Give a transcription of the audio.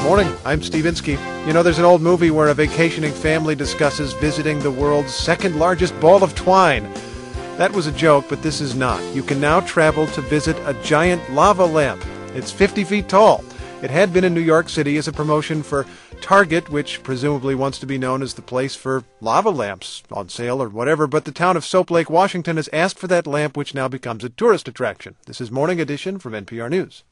Morning, I'm Steve Inskeep. You know, there's an old movie where a vacationing family discusses visiting the world's second largest ball of twine. That was a joke, but this is not. You can now travel to visit a giant lava lamp. It's 50 feet tall. It had been in New York City as a promotion for Target, which presumably wants to be known as the place for lava lamps on sale or whatever, but the town of Soap Lake, Washington has asked for that lamp, which now becomes a tourist attraction. This is Morning Edition from NPR News.